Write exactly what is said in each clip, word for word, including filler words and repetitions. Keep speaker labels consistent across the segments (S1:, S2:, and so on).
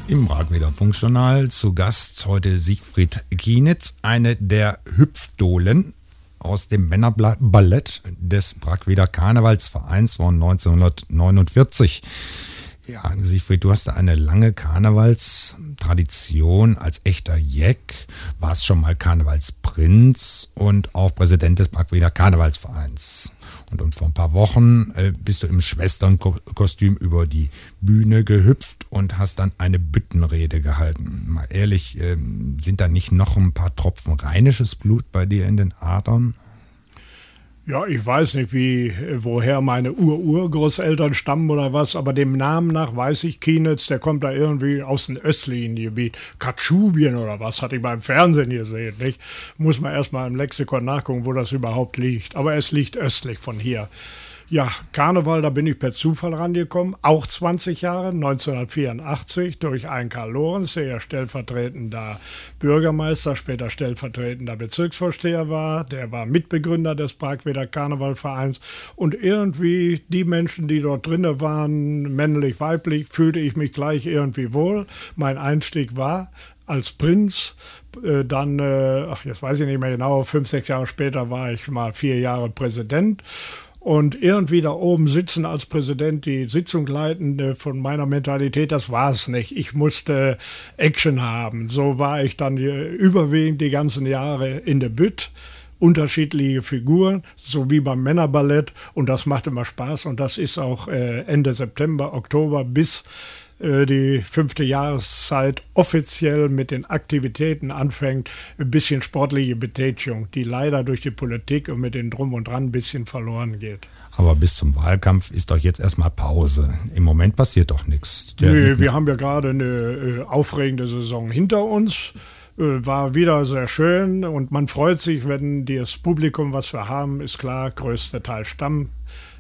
S1: Im Bragweder Funkjournal zu Gast heute Siegfried Kienitz, eine der Hüpfdohlen aus dem Männerballett des Bragweder Karnevalsvereins von neunzehnhundertneunundvierzig. Ja, Siegfried, du hast eine lange Karnevalstradition als echter Jeck, warst schon mal Karnevalsprinz und auch Präsident des Bragweder Karnevalsvereins. Und, und vor ein paar Wochen äh, bist du im Schwesternkostüm über die Bühne gehüpft und hast dann eine Büttenrede gehalten. Mal ehrlich, äh, sind da nicht noch ein paar Tropfen rheinisches Blut bei dir in den Adern?
S2: Ja, ich weiß nicht, wie, woher meine Ur-Urgroßeltern stammen oder was, aber dem Namen nach weiß ich, Kienitz, der kommt da irgendwie aus dem östlichen Gebiet. Katschubien oder was, hatte ich beim Fernsehen gesehen, nicht? Muss man erstmal im Lexikon nachgucken, wo das überhaupt liegt. Aber es liegt östlich von hier. Ja, Karneval, da bin ich per Zufall rangekommen, auch zwanzig Jahre, neunzehnhundertvierundachtzig, durch einen Karl Lorenz, der ja stellvertretender Bürgermeister, später stellvertretender Bezirksvorsteher war. Der war Mitbegründer des Bragweder Karnevalvereins. Und irgendwie die Menschen, die dort drinnen waren, männlich, weiblich, fühlte ich mich gleich irgendwie wohl. Mein Einstieg war als Prinz, äh, dann, äh, ach jetzt weiß ich nicht mehr genau, fünf, sechs Jahre später war ich mal vier Jahre Präsident. Und irgendwie da oben sitzen als Präsident, die Sitzung leiten, von meiner Mentalität, das war es nicht. Ich musste Action haben. So war ich dann überwiegend die ganzen Jahre in der Bütt. Unterschiedliche Figuren, so wie beim Männerballett. Und das macht immer Spaß. Und das ist auch Ende September, Oktober bis die fünfte Jahreszeit offiziell mit den Aktivitäten anfängt, ein bisschen sportliche Betätigung, die leider durch die Politik und mit den Drum und Dran ein bisschen verloren geht.
S1: Aber bis zum Wahlkampf ist doch jetzt erstmal Pause. Im Moment passiert doch nichts.
S2: Nee, wir haben ja gerade eine äh, aufregende Saison hinter uns. Äh, war wieder sehr schön und man freut sich, wenn das Publikum, was wir haben, ist klar, größter Teil Stamm.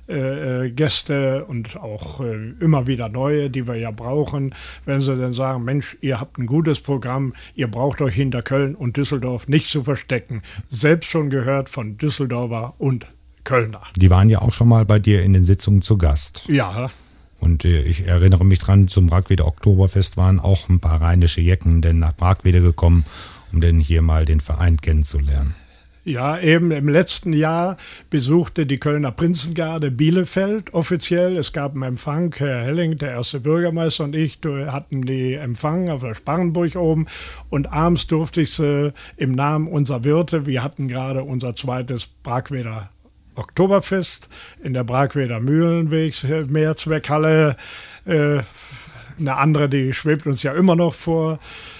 S2: Äh, Gäste und auch äh, immer wieder neue, die wir ja brauchen. Wenn sie dann sagen, Mensch, ihr habt ein gutes Programm, ihr braucht euch hinter Köln und Düsseldorf nicht zu verstecken. Selbst schon gehört von Düsseldorfer und Kölner.
S1: Die waren ja auch schon mal bei dir in den Sitzungen zu Gast.
S2: Ja.
S1: Und äh, ich erinnere mich dran, zum Bragweder Oktoberfest waren auch ein paar rheinische Jecken denn nach Bragweder gekommen, um denn hier mal den Verein kennenzulernen.
S2: Ja, eben im letzten Jahr besuchte die Kölner Prinzengarde Bielefeld offiziell. Es gab einen Empfang, Herr Helling, der erste Bürgermeister und ich hatten die Empfang auf der Sparrenburg oben und abends durfte ich sie im Namen unserer Wirte, wir hatten gerade unser zweites Bragweder Oktoberfest in der Bragweder Mühlenweg, Mehrzweckhalle, äh, eine andere, die schwebt uns ja immer noch vor.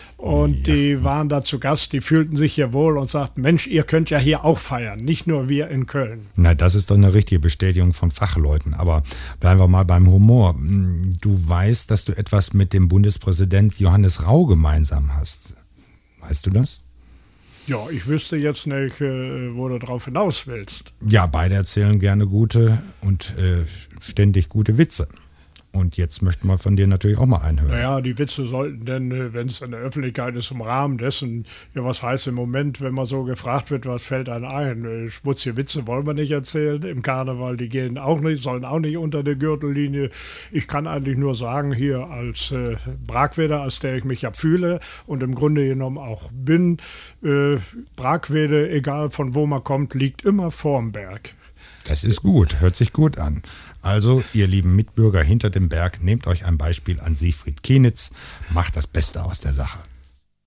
S2: Und ja. Die waren da zu Gast, die fühlten sich hier wohl und sagten, Mensch, ihr könnt ja hier auch feiern, nicht nur wir in Köln.
S1: Na, das ist doch eine richtige Bestätigung von Fachleuten. Aber bleiben wir mal beim Humor. Du weißt, dass du etwas mit dem Bundespräsident Johannes Rau gemeinsam hast. Weißt du das?
S2: Ja, ich wüsste jetzt nicht, wo du drauf hinaus willst.
S1: Ja, beide erzählen gerne gute und äh, ständig gute Witze. Und jetzt möchten wir von dir natürlich auch mal einhören.
S2: Naja, die Witze sollten denn, wenn es in der Öffentlichkeit ist, im Rahmen dessen, ja, was heißt im Moment, wenn man so gefragt wird, was fällt einem ein? Schmutzige Witze wollen wir nicht erzählen im Karneval, die gehen auch nicht, sollen auch nicht unter der Gürtellinie. Ich kann eigentlich nur sagen, hier als äh, Bragweder, als der ich mich ja fühle und im Grunde genommen auch bin, äh, Bragweder, egal von wo man kommt, liegt immer vorm Berg.
S1: Das ist gut, hört sich gut an. Also, ihr lieben Mitbürger hinter dem Berg, nehmt euch ein Beispiel an Siegfried Kienitz, macht das Beste aus der Sache.